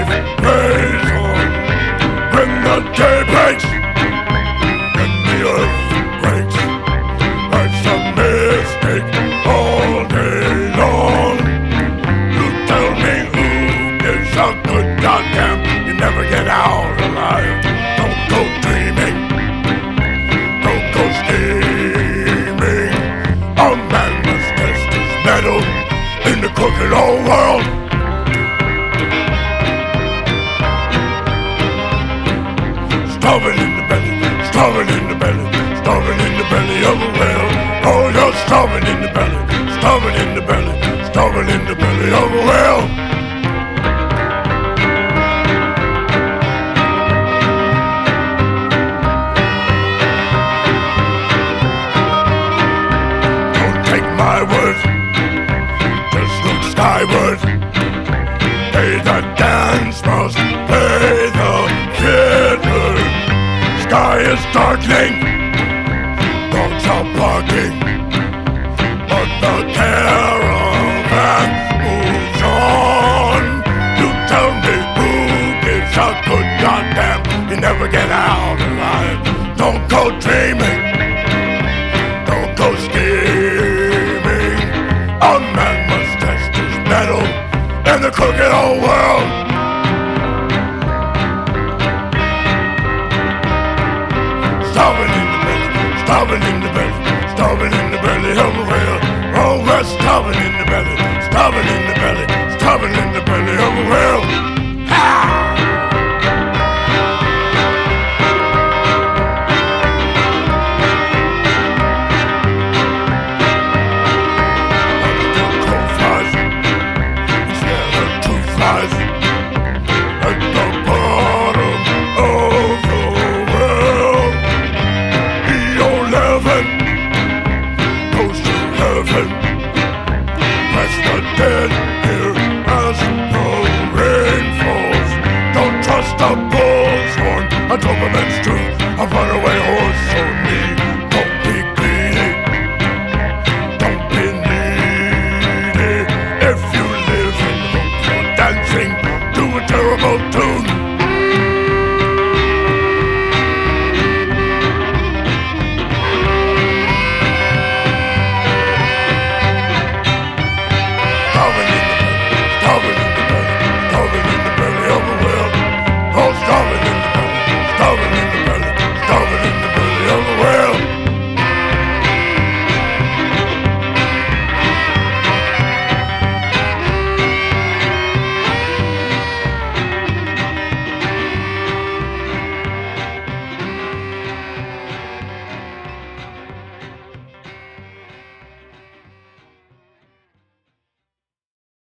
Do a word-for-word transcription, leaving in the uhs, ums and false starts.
life plays on. When the day breaks, when the earth breaks, life's a mistake all day long. You tell me who gives a good goddamn? You never get out alive. Don't go dreaming, don't go scheming. A man must test his metal in the crooked old world. Starving in the belly, starving in the belly, starving in the belly of a whale. Oh, you're starving in the belly, starving in the belly, starving in the belly of a whale. Don't take my words, just look skyward. Pay the dance must pay the fiddler. Sky is darkening, dogs are barking, but the caravan moves on. You tell me who gives a good goddamn? You never get out alive. Don't go dreaming, don't go scheming. A man must test his metal in the crooked old world. Starving in the belly, starving in the belly, starving in the belly of a whale. Oh, we're starving in the belly, starving in the belly, starving in the belly of a whale. Dead here as the rain falls. Don't trust a bull's horn, a Doberman's truth, a runaway horse or me. Don't be greedy, don't be needy. If you live in hope for dancing to a terrible tune,